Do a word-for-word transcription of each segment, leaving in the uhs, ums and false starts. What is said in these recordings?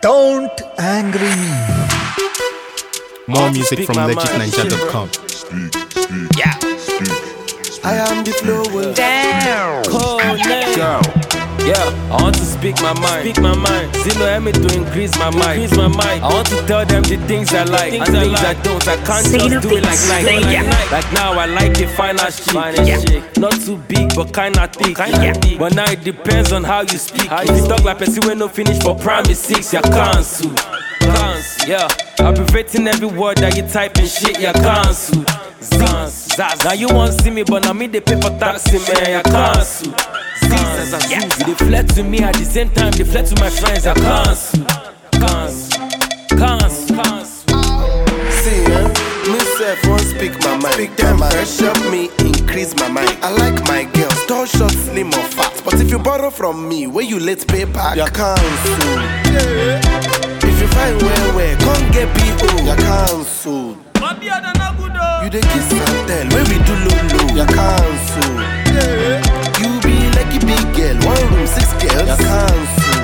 Don't angry me. More music from legit ninja dot com. Yeah. I am the flow. Damn. Cold name. Yeah, I want to speak my mind. Speak my mind. Zeno help me to increase my mind. Increase my mind. I want to tell them the things I like things and I things like. I don't. I can't Zeno just do it like like, like, yeah. like like now. I like a fine ass chick. Yeah. Not too big but kinda thick. Kinda yeah. thick. But now it depends on how you speak. How if you talk like person when no finish for primary six, you cancel. Cancel. Yeah. I'll be rating every word that you type and shit. You cancel. Zaz. Zaz. Now you want to see me, but now me the paper taxi man. You cancel. Yeah. You deflect to me at the same time, deflect to my friends. I cancel, cancel, cancel, cancel. See, eh? Myself won't speak my mind. Speak them fresh up me, increase my mind. I like my girls, tall, short, slim or fat. But if you borrow from me, when you late pay back, you cancel. Yeah. If you find where where, come get P O, you cancel. You the kiss and tell, when we do low low, you cancel. Yeah. You be like a big girl, one room, six girls, you cancel.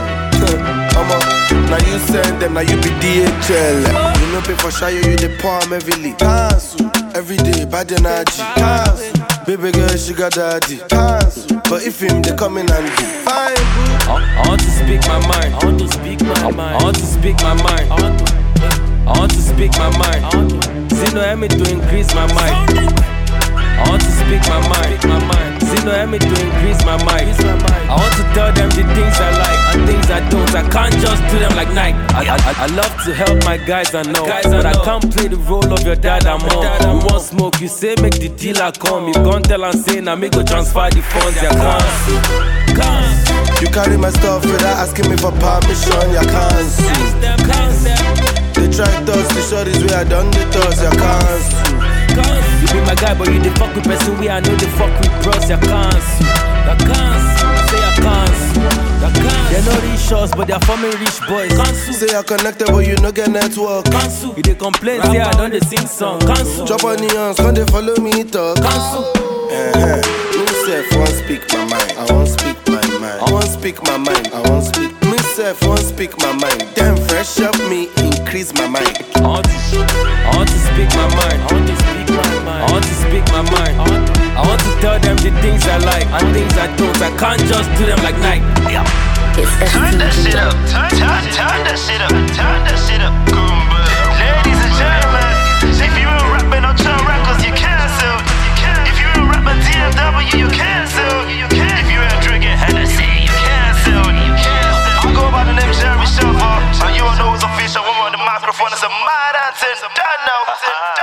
Now you send them, now you be D H L. You know pay for shy, you the palm heavily. Cancel, every day, bad energy. Cancel, baby girl, she got daddy. Cancel, but if him, they come in and do fine, boo. I, I want to speak my mind. I want to speak my mind. I want to speak my mind. I want to, I want to speak my mind. Zeno help me to increase my mind. I want to speak my mind, my mind. Zeno help me to increase my mind. I want to tell them the things I like and things I don't. I can't just do them like Nike. I, I, I love to help my guys I know, guys but I, I can't play the role of your dad and mom. You want smoke, you say make the dealer come. You gon' tell and say now make go transfer the funds. You cancel, cancel. You carry my stuff without asking me for permission. You cancel. They try to toss the shorties where I done the toss. You cancel. You be my guy, but you the fuck with person we I know the fuck with bros. You cancel, you cancel, say you cancel, you cancel. They know these shows, but they're forming rich boys. Cancel. Say you're connected, but you no get network. Cancel. You they complain, say I don't they sing song. Cancel. Drop on the hands, when they follow me talk. Cancel. Uh-huh. Myself won't speak my mind. I won't speak my mind. I won't speak my mind. I won't speak. Myself won't speak my mind. Damn fresh up me, increase my mind. I want to, I want to speak my mind. I want to speak my mind. I want to speak my mind. I want to, I want to tell them the things I like and things I don't. I can't just do them like Nike. Yeah. Turn that shit up. Turn, turn, turn that shit up. Turn that shit up. Ladies and gentlemen, if you ain't rapping on John Records, you cancel. If you ain't rapping D M W, you cancel. If you ain't drinking Hennessy, you cancel. I go by the name Jerry Shuffle, and you all know it's official. We're on the microphone. It's a mad anthem. Done now.